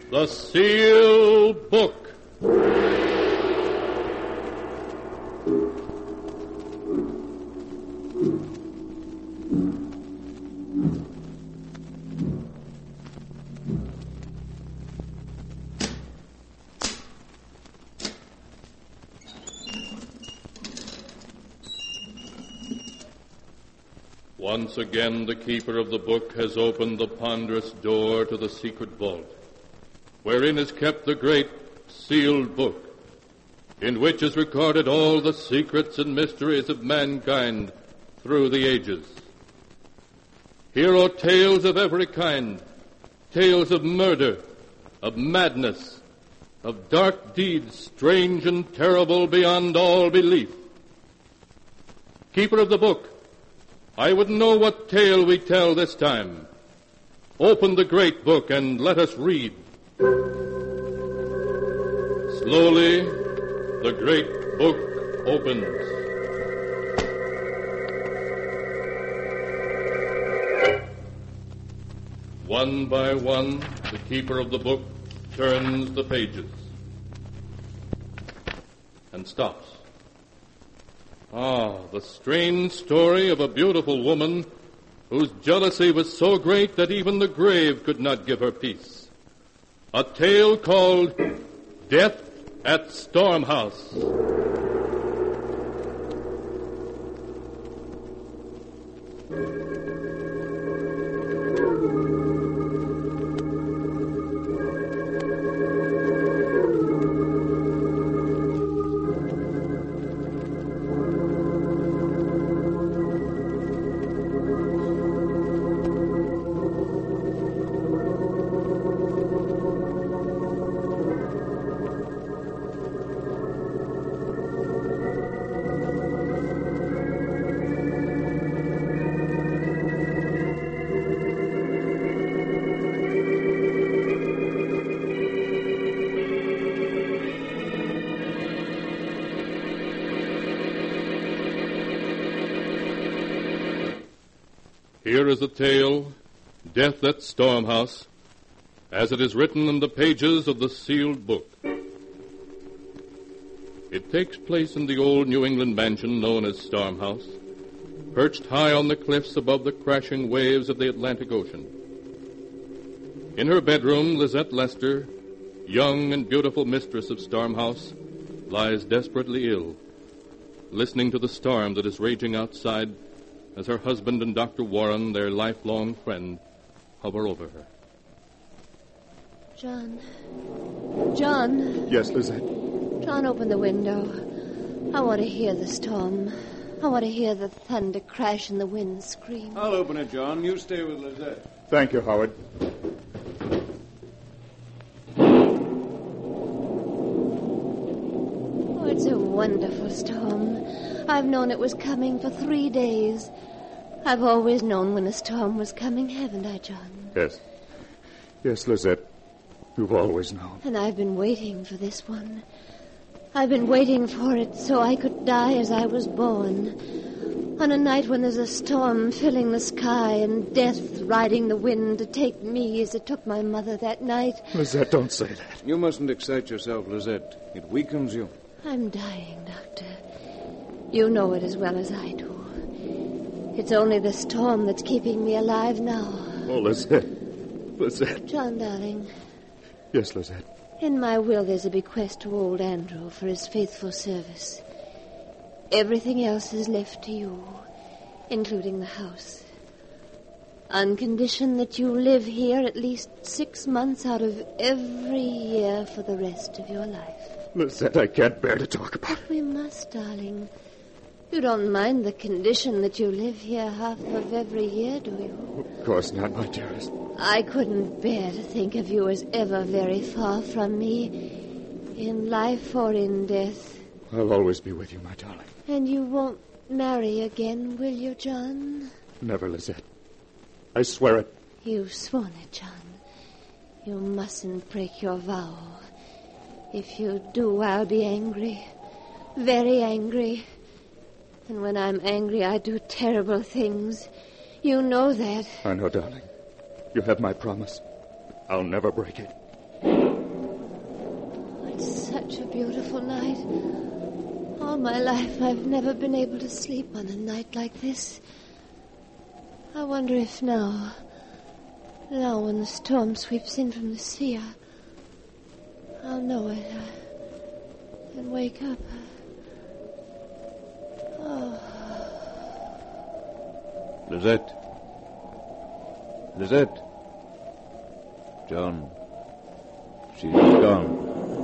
The Sealed Book. Once again, the keeper of the book has opened the ponderous door to the secret vault, wherein is kept the great sealed book, in which is recorded all the secrets and mysteries of mankind through the ages. Here are tales of every kind, tales of murder, of madness, of dark deeds strange and terrible beyond all belief. Keeper of the book, I would know what tale we tell this time. Open the great book and let us read. Slowly, the great book opens. One by one, the keeper of the book turns the pages and stops. The strange story of a beautiful woman whose jealousy was so great that even the grave could not give her peace. A tale called Death at Storm House. Here is the tale, Death at Storm House, as it is written in the pages of the sealed book. It takes place in the old New England mansion known as Storm House, perched high on the cliffs above the crashing waves of the Atlantic Ocean. In her bedroom, Lizette Lester, young and beautiful mistress of Storm House, lies desperately ill, listening to the storm that is raging outside as her husband and Dr. Warren, their lifelong friend, hover over her. John. John. Yes, Lizette? John, open the window. I want to hear the storm. I want to hear the thunder crash and the wind scream. I'll open it, John. You stay with Lizette. Thank you, Howard. Oh, it's a wonderful storm. I've known it was coming for 3 days. I've always known when a storm was coming, haven't I, John? Yes. Yes, Lizette. You've always known. And I've been waiting for this one. I've been waiting for it so I could die as I was born. On a night when there's a storm filling the sky and death riding the wind to take me as it took my mother that night. Lizette, don't say that. You mustn't excite yourself, Lizette. It weakens you. I'm dying, Doctor. You know it as well as I do. It's only the storm that's keeping me alive now. Oh, Lizette. Lizette. John, darling. Yes, Lizette. In my will, there's a bequest to old Andrew for his faithful service. Everything else is left to you, including the house. On condition that you live here at least 6 months out of every year for the rest of your life. Lizette, I can't bear to talk about it. We must, darling. You don't mind the condition that you live here half of every year, do you? Of course not, my dearest. I couldn't bear to think of you as ever very far from me, in life or in death. I'll always be with you, my darling. And you won't marry again, will you, John? Never, Lizette. I swear it. You've sworn it, John. You mustn't break your vow. If you do, I'll be angry. Very angry. And when I'm angry, I do terrible things. You know that. I know, darling. You have my promise. I'll never break it. such a beautiful night. All my life I've never been able to sleep on a night like this. I wonder if now when the storm sweeps in from the sea, I'll know it and wake up. Oh. Lizette. Lizette. John. She's gone.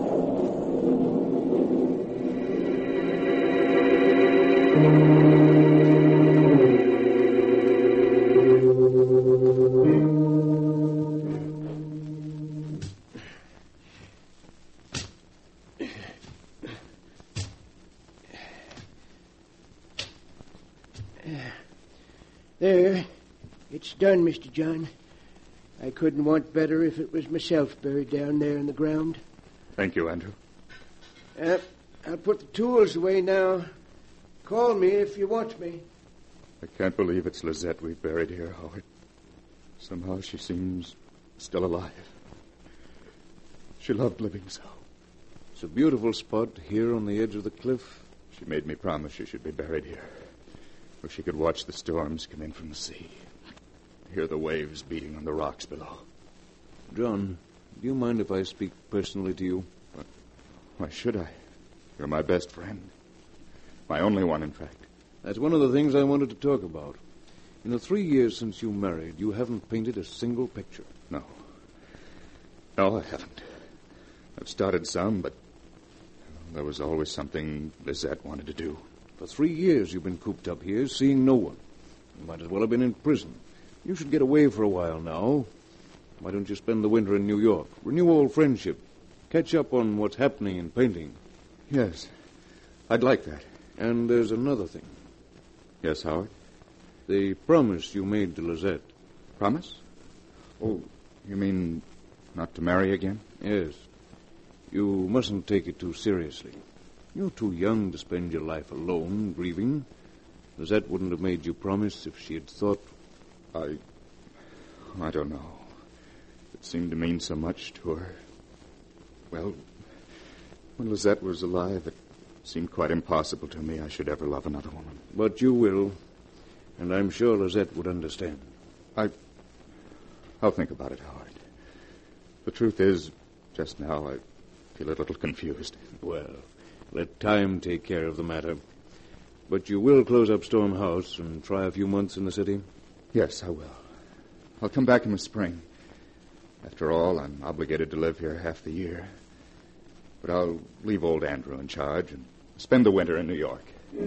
There. It's done, Mr. John. I couldn't want better if it was myself buried down there in the ground. Thank you, Andrew. I'll put the tools away now. Call me if you want me. I can't believe it's Lizette we've buried here, Howard. Somehow she seems still alive. She loved living so. It's a beautiful spot here on the edge of the cliff. She made me promise she should be buried here, where she could watch the storms come in from the sea, hear the waves beating on the rocks below. John, do you mind if I speak personally to you? Why should I? You're my best friend. My only one, in fact. That's one of the things I wanted to talk about. In the 3 years since you married, you haven't painted a single picture. No. No, I haven't. I've started some, but there was always something Lizette wanted to do. For 3 years you've been cooped up here, seeing no one. You might as well have been in prison. You should get away for a while now. Why don't you spend the winter in New York? Renew old friendship. Catch up on what's happening in painting. Yes, I'd like that. And there's another thing. Yes, Howard? The promise you made to Lizette. Promise? Oh, you mean not to marry again? Yes. You mustn't take it too seriously. You're too young to spend your life alone, grieving. Lizette wouldn't have made you promise if she had thought... I don't know. It seemed to mean so much to her. Well, when Lizette was alive, it seemed quite impossible to me I should ever love another woman. But you will, and I'm sure Lizette would understand. I'll think about it, Howard. The truth is, just now I feel a little confused. Well, let time take care of the matter. But you will close up Storm House and try a few months in the city? Yes, I will. I'll come back in the spring. After all, I'm obligated to live here half the year. But I'll leave old Andrew in charge and spend the winter in New York.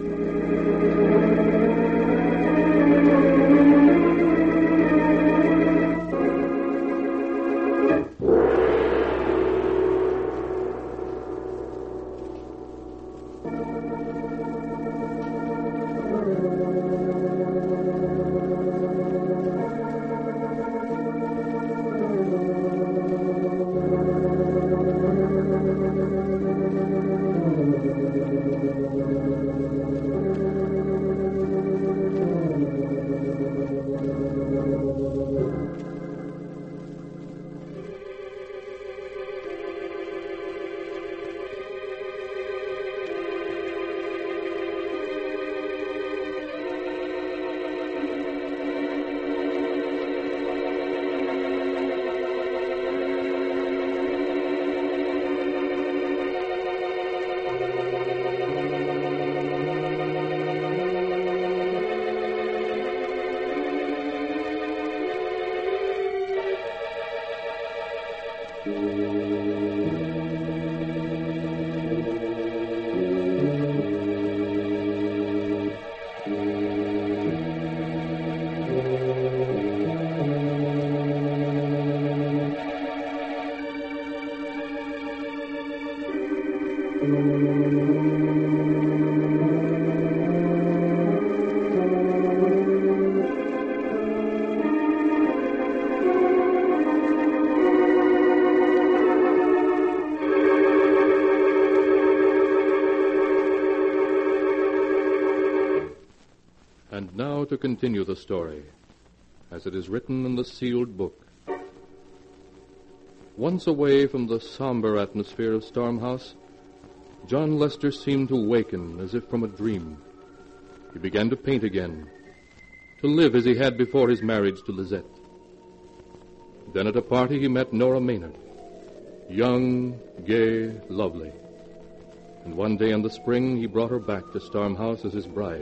And now to continue the story, as it is written in the sealed book. Once away from the somber atmosphere of Storm House, John Lester seemed to waken as if from a dream. He began to paint again, to live as he had before his marriage to Lizette. Then at a party he met Nora Maynard, young, gay, lovely. And one day in the spring he brought her back to Storm House as his bride.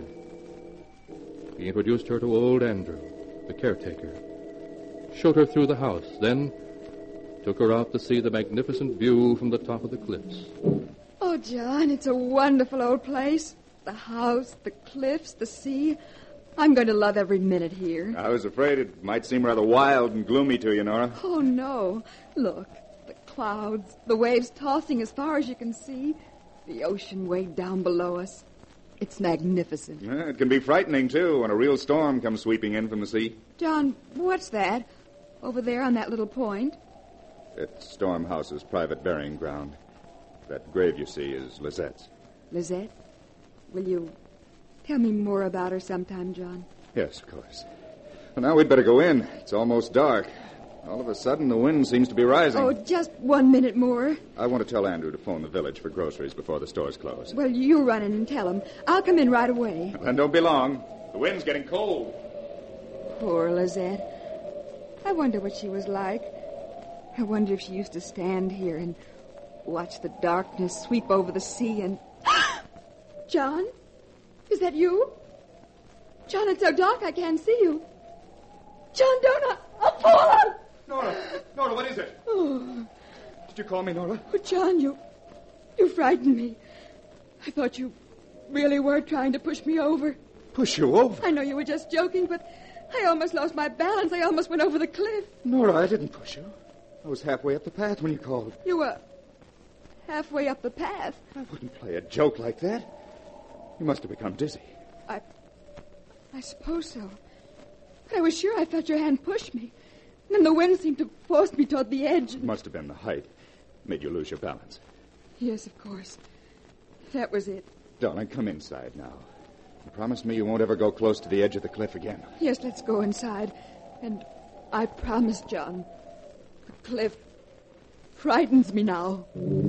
He introduced her to old Andrew, the caretaker, showed her through the house, then took her out to see the magnificent view from the top of the cliffs. Oh, John, it's a wonderful old place. The house, the cliffs, the sea. I'm going to love every minute here. I was afraid it might seem rather wild and gloomy to you, Nora. Oh, no. Look, the clouds, the waves tossing as far as you can see, the ocean way down below us. It's magnificent. Yeah, it can be frightening, too, when a real storm comes sweeping in from the sea. John, what's that? Over there on that little point? It's Storm House's private burying ground. That grave you see is Lizette's. Lizette? Will you tell me more about her sometime, John? Yes, of course. Well, now we'd better go in. It's almost dark. All of a sudden, the wind seems to be rising. Oh, just 1 minute more. I want to tell Andrew to phone the village for groceries before the stores close. Well, you run in and tell him. I'll come in right away. Then don't be long. The wind's getting cold. Poor Lizette. I wonder what she was like. I wonder if she used to stand here and watch the darkness sweep over the sea and... John? Is that you? John, it's so dark I can't see you. John, don't I'll fall! Nora, what is it? Oh. Did you call me, Nora? Oh, John, you frightened me. I thought you really were trying to push me over. Push you over? I know you were just joking, but I almost lost my balance. I almost went over the cliff. Nora, I didn't push you. I was halfway up the path when you called. You were halfway up the path. I wouldn't play a joke like that. You must have become dizzy. I suppose so. But I was sure I felt your hand push me. And then the wind seemed to force me toward the edge. It must have been the height. Made you lose your balance. Yes, of course. That was it. Darling, come inside now. You promised me you won't ever go close to the edge of the cliff again. Yes, let's go inside. And I promise, John, the cliff frightens me now.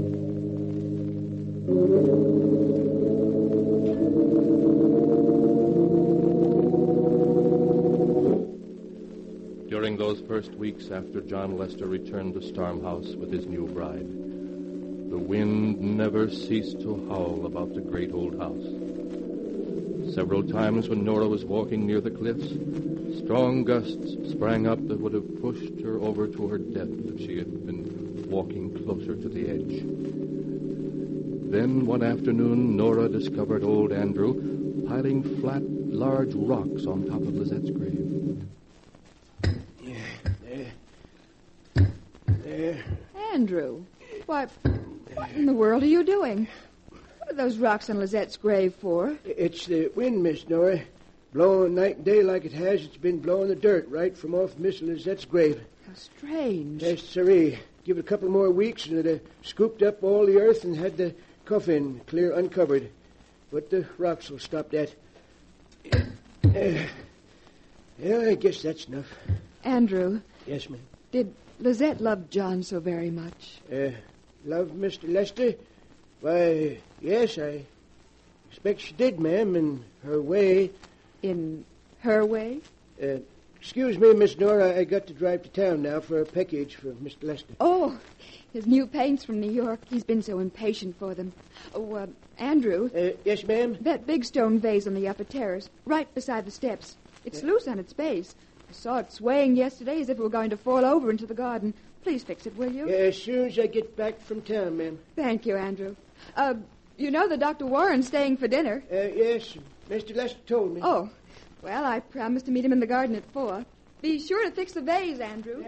During those first weeks after John Lester returned to Storm House with his new bride, the wind never ceased to howl about the great old house. Several times when Nora was walking near the cliffs, strong gusts sprang up that would have pushed her over to her death if she had been walking closer to the edge. Then one afternoon, Nora discovered old Andrew piling flat, large rocks on top of Lizette's grave. There. Andrew, what in the world are you doing? What are those rocks on Lizette's grave for? It's the wind, Miss Nora. Blowing night and day like it has. It's been blowing the dirt right from off Miss Lizette's grave. How strange. Yes, sirree. Give it a couple more weeks and it'd have scooped up all the earth and had the coffin clear uncovered. But the rocks will stop that. Yeah, I guess that's enough. Andrew. Yes, ma'am. Did Lizette love John so very much? Love Mr. Lester? Why, yes, I expect she did, ma'am, in her way. In her way? Excuse me, Miss Nora, I got to drive to town now for a package for Mr. Lester. Oh, his new paints from New York. He's been so impatient for them. Oh, Andrew. Yes, ma'am? That big stone vase on the upper terrace, right beside the steps. It's loose on its base. I saw it swaying yesterday as if it were going to fall over into the garden. Please fix it, will you? As soon as I get back from town, ma'am. Thank you, Andrew. You know that Dr. Warren's staying for dinner? Yes, Mr. Lester told me. Oh, well, I promised to meet him in the garden at 4. Be sure to fix the vase, Andrew.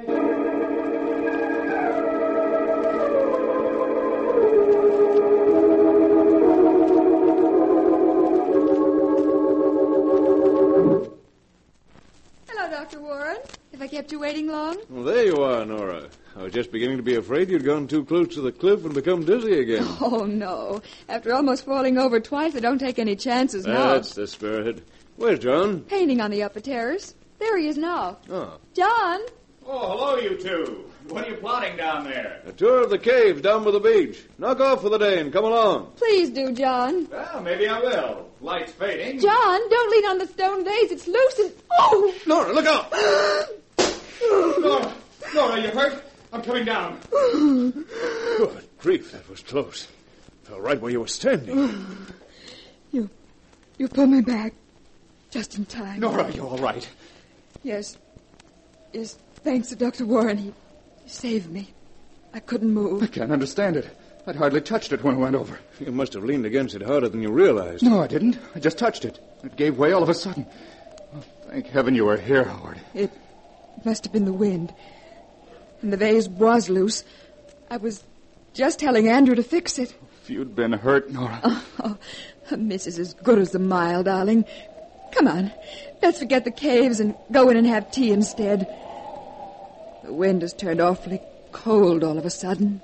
Hello, Dr. Warren. Have I kept you waiting long? Well, there you are, Nora. I was just beginning to be afraid you'd gone too close to the cliff and become dizzy again. Oh, no. After almost falling over twice, I don't take any chances now. That's the spirit. Where's John? Painting on the upper terrace. There he is now. Oh. John? Oh, hello, you two. What are you plotting down there? A tour of the caves down by the beach. Knock off for the day and come along. Please do, John. Well, maybe I will. Light's fading. John, don't lean on the stone vase. It's loose and... Oh! Nora, look out! Nora, you hurt? I'm coming down. Good grief, that was close. Fell right where you were standing. You pulled me back. Just in time. Nora, are you all right? Yes. Yes, thanks to Dr. Warren. He saved me. I couldn't move. I can't understand it. I'd hardly touched it when I went over. You must have leaned against it harder than you realized. No, I didn't. I just touched it. It gave way all of a sudden. Oh, thank heaven you were here, Howard. It must have been the wind. And the vase was loose. I was just telling Andrew to fix it. If you'd been hurt, Nora... Oh, a miss is as good as a mile, darling. Come on. Let's forget the caves and go in and have tea instead. The wind has turned awfully cold all of a sudden.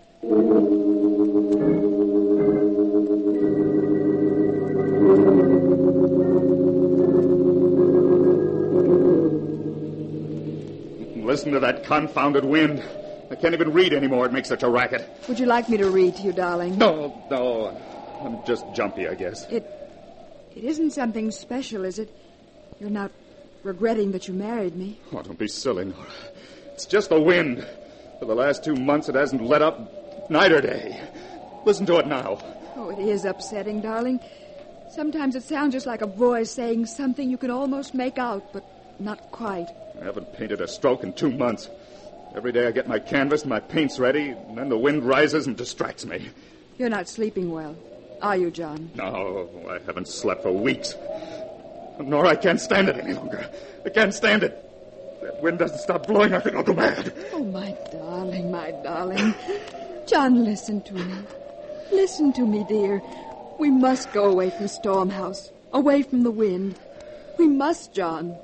Listen to that confounded wind. I can't even read anymore. It makes such a racket. Would you like me to read to you, darling? No. I'm just jumpy, I guess. It isn't something special, is it? You're not regretting that you married me? Oh, don't be silly, Nora. It's just the wind. For the last 2 months, it hasn't let up night or day. Listen to it now. Oh, it is upsetting, darling. Sometimes it sounds just like a voice saying something you can almost make out, but not quite. I haven't painted a stroke in 2 months. Every day I get my canvas and my paints ready, and then the wind rises and distracts me. You're not sleeping well, are you, John? No, I haven't slept for weeks. Nora, I can't stand it any longer. I can't stand it. That wind doesn't stop blowing, I think I'll go mad. Oh, my darling. John, listen to me. Listen to me, dear. We must go away from Storm House, away from the wind. We must, John.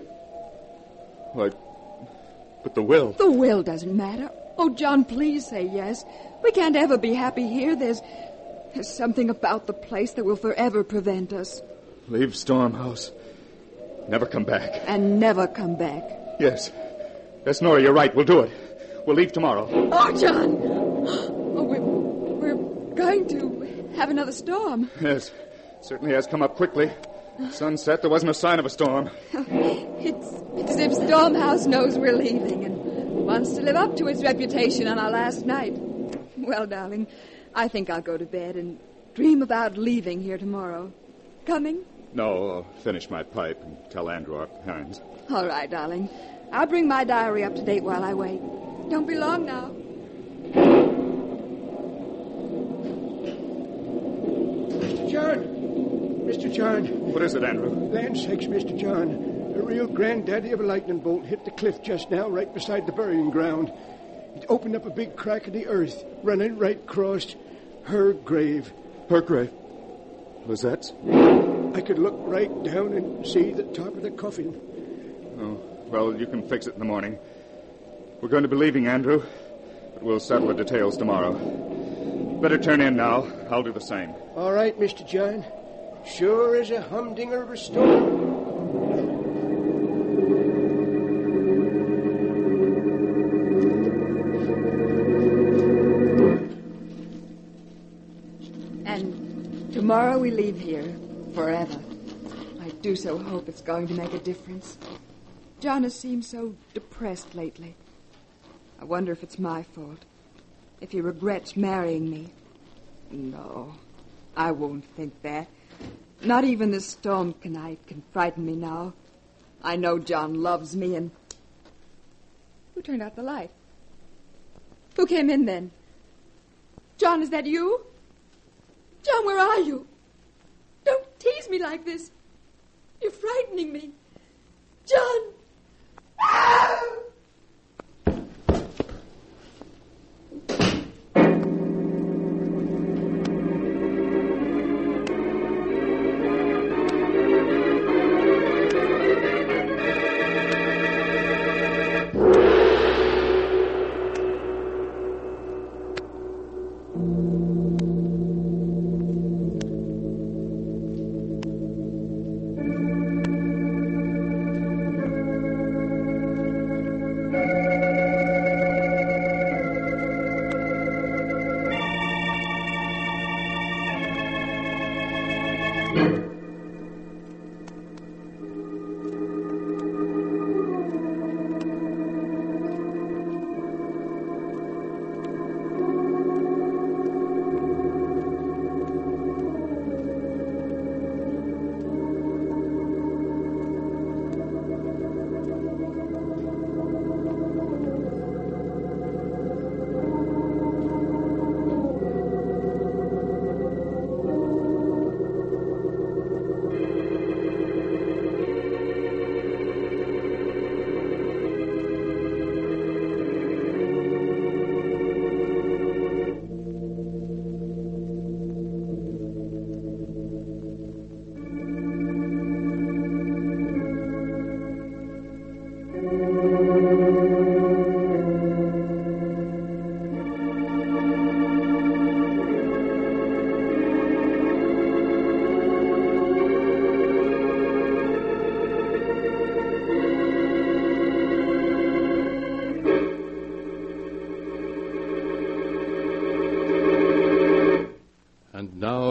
But the will... The will doesn't matter. Oh, John, please say yes. We can't ever be happy here. There's something about the place that will forever prevent us. Leave Storm House. Never come back. And never come back. Yes, Nora, you're right. We'll do it. We'll leave tomorrow. Oh, John! Oh, we're going to have another storm. Yes, certainly has come up quickly. Sunset, there wasn't a sign of a storm. It's as if Storm House knows we're leaving and wants to live up to its reputation on our last night. Well, darling, I think I'll go to bed and dream about leaving here tomorrow. Coming? No, I'll finish my pipe and tell Andrew our plans. All right, darling. I'll bring my diary up to date while I wait. Don't be long now. Mr. John. What is it, Andrew? Land sakes, Mr. John. A real granddaddy of a lightning bolt hit the cliff just now, right beside the burying ground. It opened up a big crack in the earth, running right across her grave. Her grave? Lizette's? I could look right down and see the top of the coffin. Oh, well, you can fix it in the morning. We're going to be leaving, Andrew, but we'll settle the details tomorrow. Better turn in now. I'll do the same. All right, Mr. John. Sure as a humdinger of a storm. And tomorrow we leave here forever. I do so hope it's going to make a difference. John has seemed so depressed lately. I wonder if it's my fault. If he regrets marrying me. No, I won't think that. Not even this storm tonight can frighten me now. I know John loves me and... Who turned out the light? Who came in then? John, is that you? John, where are you? Don't tease me like this. You're frightening me. John! Ah!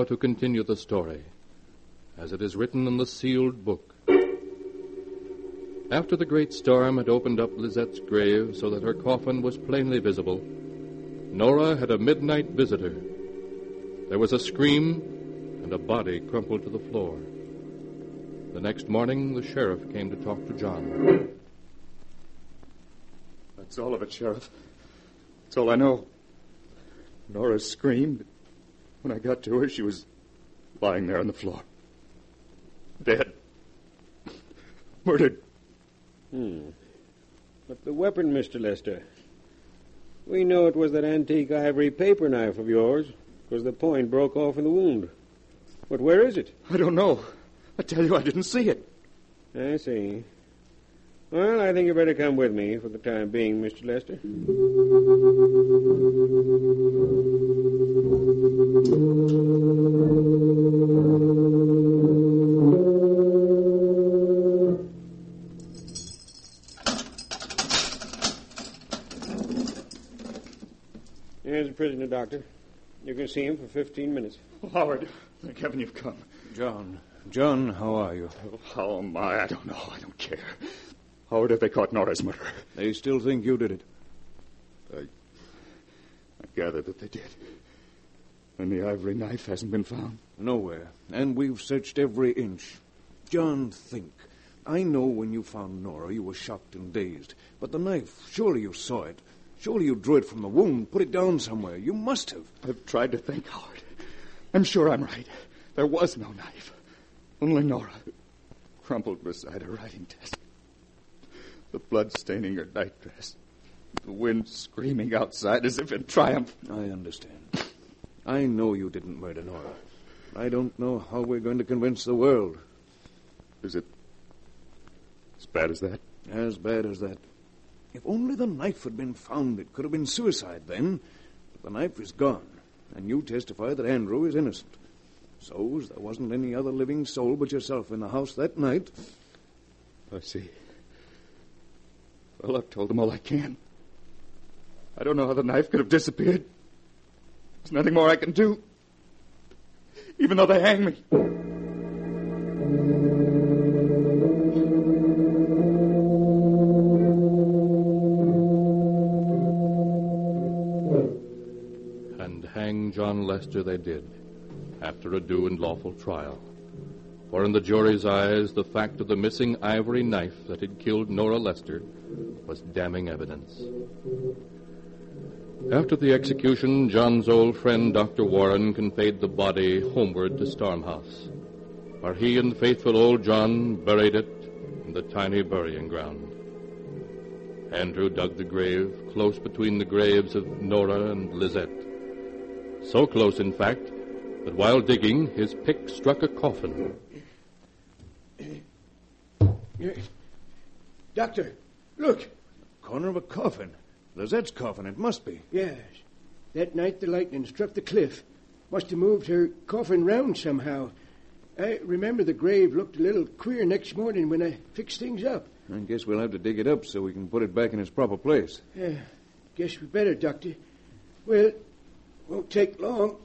to continue the story, as it is written in the sealed book. After the great storm had opened up Lizette's grave so that her coffin was plainly visible, Nora had a midnight visitor. There was a scream, and a body crumpled to the floor. The next morning, the sheriff came to talk to John. That's all of it, Sheriff. That's all I know. Nora screamed. When I got to her, she was lying there on the floor. Dead. Murdered. But the weapon, Mr. Lester. We know it was that antique ivory paper knife of yours, because the point broke off in the wound. But where is it? I don't know. I tell you, I didn't see it. I see. Well, I think you better come with me for the time being, Mr. Lester. Here's the prisoner, Doctor. You can see him for 15 minutes. Oh, Howard, thank heaven you've come. John, how are you? Oh, how am I? I don't know. I don't care. Howard, have they caught Nora's murderer? They still think you did it. I gather that they did. And the ivory knife hasn't been found? Nowhere. And we've searched every inch. John, think. I know when you found Nora, you were shocked and dazed. But the knife, surely you saw it. Surely you drew it from the wound, put it down somewhere. You must have. I've tried to think, Howard. I'm sure I'm right. There was no knife. Only Nora, crumpled beside her writing desk. The blood staining her nightdress. The wind screaming outside as if in triumph. I understand. I know you didn't murder Nora. I don't know how we're going to convince the world. Is it as bad as that? As bad as that. If only the knife had been found, it could have been suicide then. But the knife is gone, and you testify that Andrew is innocent. So, as there wasn't any other living soul but yourself in the house that night... I see. Well, I've told them all I can. I don't know how the knife could have disappeared. There's nothing more I can do. Even though they hang me. And hang John Lester they did, after a due and lawful trial. For in the jury's eyes, the fact of the missing ivory knife that had killed Nora Lester was damning evidence. After the execution, John's old friend, Dr. Warren, conveyed the body homeward to Stormhouse, where he and faithful old John buried it in the tiny burying ground. Andrew dug the grave close between the graves of Nora and Lizette. So close, in fact, that while digging, his pick struck a coffin. Doctor, look. Corner of a coffin. Lizette's coffin, it must be. Yes. That night the lightning struck the cliff. Must have moved her coffin round somehow. I remember the grave looked a little queer next morning when I fixed things up. I guess we'll have to dig it up so we can put it back in its proper place. Yeah, guess we better, Doctor. Well, won't take long.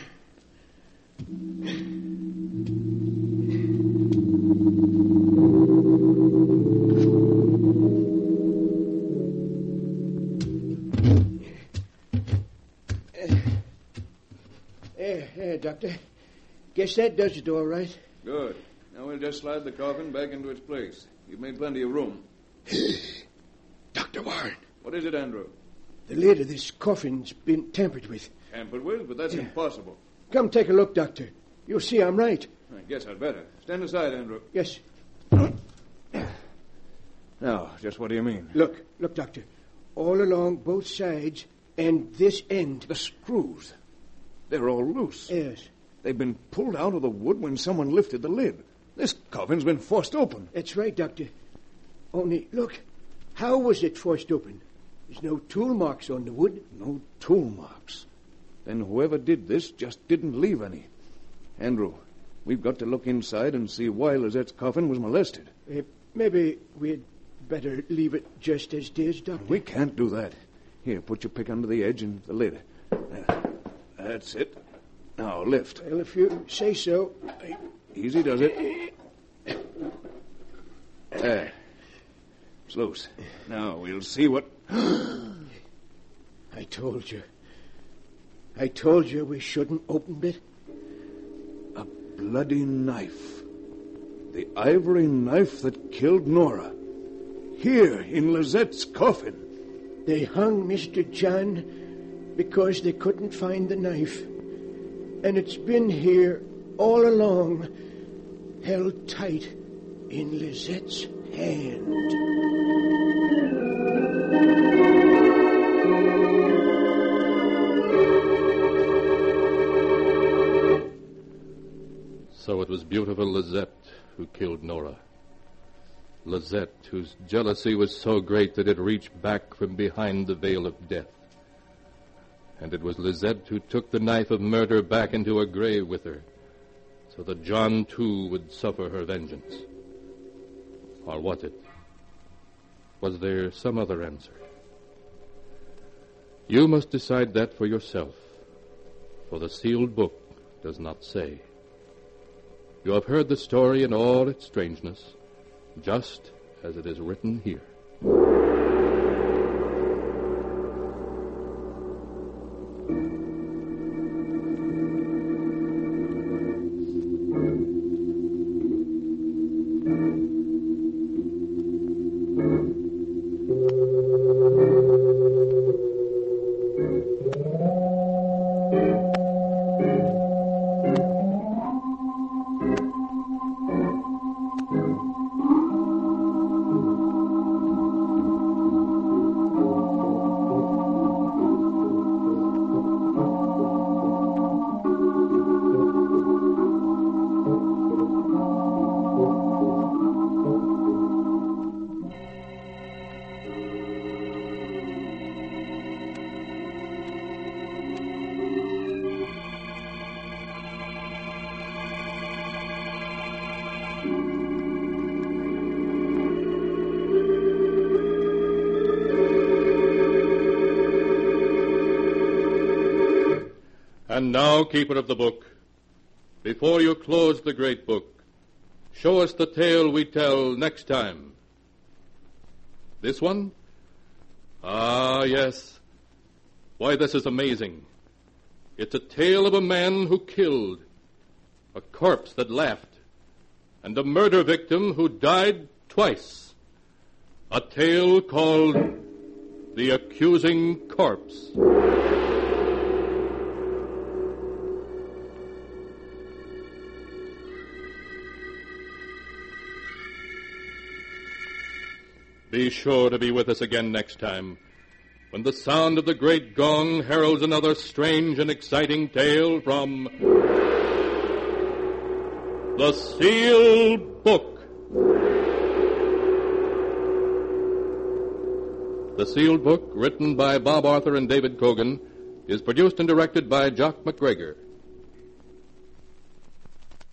There, Doctor. Guess that does it all right. Good. Now we'll just slide the coffin back into its place. You've made plenty of room. Dr. Warren. What is it, Andrew? The lid of this coffin's been tampered with. Tampered with? But that's impossible. Come take a look, Doctor. You'll see I'm right. I guess I'd better. Stand aside, Andrew. Yes. Now, just what do you mean? Look, Doctor. All along both sides and this end. The screws. They're all loose. Yes. They've been pulled out of the wood when someone lifted the lid. This coffin's been forced open. That's right, Doctor. Only, look, how was it forced open? There's no tool marks on the wood. No tool marks. Then whoever did this just didn't leave any. Andrew, we've got to look inside and see why Lizette's coffin was molested. Maybe we'd better leave it just as it is, Doctor. We can't do that. Here, put your pick under the edge and the lid. That's it. Now, lift. Well, if you say so. Easy does it. There. It's loose. Now, we'll see what... I told you. I told you we shouldn't open it. A bloody knife. The ivory knife that killed Nora. Here, in Lizette's coffin. They hung Mr. John because they couldn't find the knife. And it's been here all along, held tight in Lizette's hand. So it was beautiful Lizette who killed Nora. Lizette, whose jealousy was so great that it reached back from behind the veil of death. And it was Lizette who took the knife of murder back into her grave with her, so that John, too, would suffer her vengeance. Or was it? Was there some other answer? You must decide that for yourself, for the sealed book does not say. You have heard the story in all its strangeness, just as it is written here. And now, keeper of the book, before you close the great book, show us the tale we tell next time. This one? Ah, yes. Why, this is amazing. It's a tale of a man who killed, a corpse that laughed, and a murder victim who died twice. A tale called The Accusing Corpse. Be sure to be with us again next time, when the sound of the great gong heralds another strange and exciting tale from The Sealed Book. The Sealed Book, written by Bob Arthur and David Cogan, is produced and directed by Jock McGregor.